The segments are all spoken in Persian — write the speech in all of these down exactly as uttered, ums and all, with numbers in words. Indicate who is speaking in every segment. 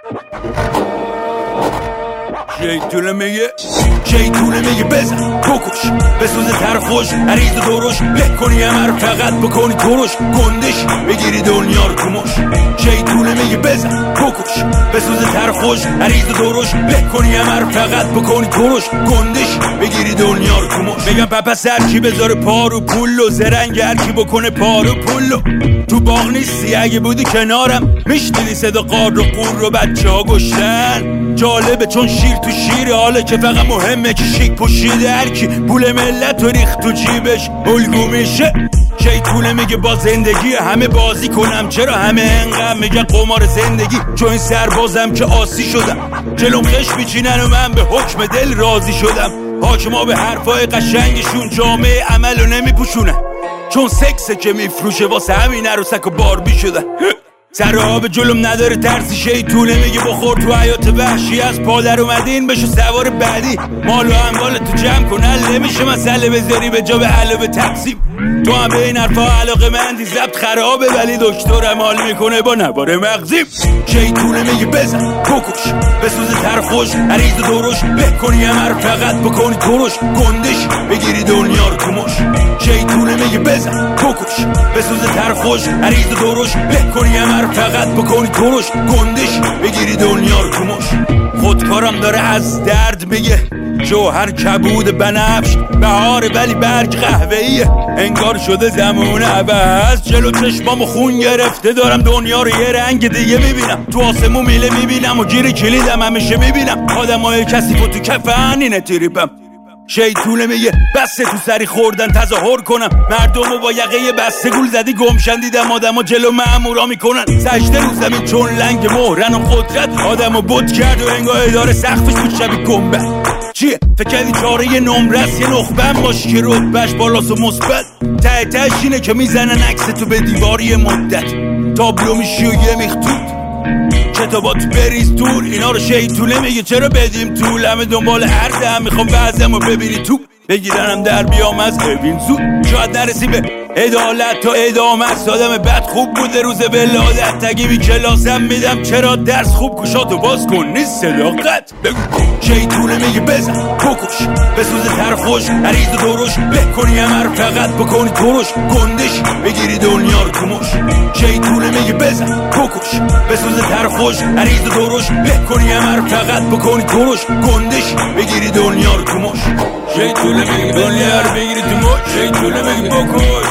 Speaker 1: شیطونه میگه شیطونه میگه بزن بکش بسوزه تر خوش عریض و دورش له کنی همه رو فقط بکنی ترش گندش بگیری دنیا رو کمش شیطونه میگه بزن بکش بسوزه تر خوش عریض و دورش له کنی همه رو فقط بکنی ترش گندش بگیری دنیا رو کمش میگم پپس هر کی بذاره پارو پولو زرنگ هر کی بکنه پارو پولو تو باغ نیستی اگه بودی کنارم میشنیدی صدا قار رو قور رو بچه ها گشتن جالبه چون شیر تو شیر حاله که فقط مهمه که شیک پوشیده هر کی پول ملت و ریخت تو جیبش الگو میشه شیطونه میگه با زندگی همه بازی کنم چرا همه انقدر میگه قمار زندگی چون این سربازم که آسی شدم جلوم خش میچینن و من به حکم دل راضی شدم حاکما به حرفای قشنگشون جامعه عملو نمیپوشونن چون سکسه که میفروشه واسه همین عروسک و باربی شدن سر آب جلوم نداره ترسی شیطونه میگه بخور تو حیات وحشی از پادر اومدین بشو سوار بعدی مال و اموال تو جمع کن حل نمیشه مسئله بذاری به جا به علاوه تقسیم تو هم به این حرفا علاقه مندی ضبط خرابه ولی دکترم حال میکنه با نوار مغزیم شیطونه میگه بزن بکش بسوزه تر خوش عریض و دورش له کنی همه رو فقط بکنی ترش گندش بگیری دنیا رو کمش شیطونه میگه بزن بکش بسوزه تر خوش عریض و دورش له کنی همه رو فقط بکنی ترش گندش بگیری دنیا رو کمش خودکارم داره از درد میگه جوهر کبود بنفش بهاره ولی برگ قهوه‌ایه انگار شده زمان عوض جلو چشمامو خون گرفته دارم دنیا رو یه رنگ دیگه میبینم تو آسمون میله میبینم و گیر کلیدم همیشه میبینم آدمای کثیف و تو کفن اینه تریپم شیطونه میگه بسته تو سری خوردن تظاهر کنم مردمو با یقه بسته گول زدی گمشن دیدم آدمو جلو مامورا میکنن سجده رو زمین چون لنگ مهرن و قدرت آدمو بت کرد و انگار اداره سقفش بود شبیه گنبد چیه فکر کردی چاره یه نمرس یه نخبم باش که رتبهش بالاست و مثبت ته تهش اینه که میزنن عکس تو به دیواری مدت تابلو میشی و یه میختود کتابات بریز دور اینا رو شیطونه میگه چرا بدیم طول همه دنبال عرضه هم میخوام وضعم رو ببینی تو بگیرنم در بیام از ببین زود شاید نرسی به عدالت تا ادامه است آدم بد خوب بوده روز ولادت تگی بی کلاسم میدم چرا درس خوب گوشاتو باز کن نیست صداقت بگو شیطونه میگه بزن بکش بسوزه تر خوش عریض و دورش له کنی همه رو فقط بکنی ترش گندش بگیری دنیا رو کمش شیطونه میگه بزن بکش بسوزه تر خوش عریض و دورش له کنی همه رو فقط بکنی ترش گندش بگیری دنیا رو کمش شیطونه میگه دنیا رو بگیری تو مش شیطونه میگه بکش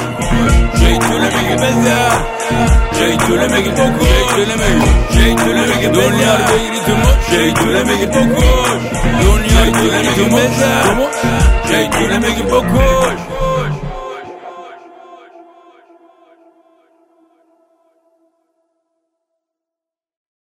Speaker 1: شیطونه میگه بزن شیطونه میگه بکش شیطونه میگه شیطونه میگه دنیا رو بگیری تو مش شیطونه میگه بکش دنیا رو بگیری تو مش شیطونه میگه بکش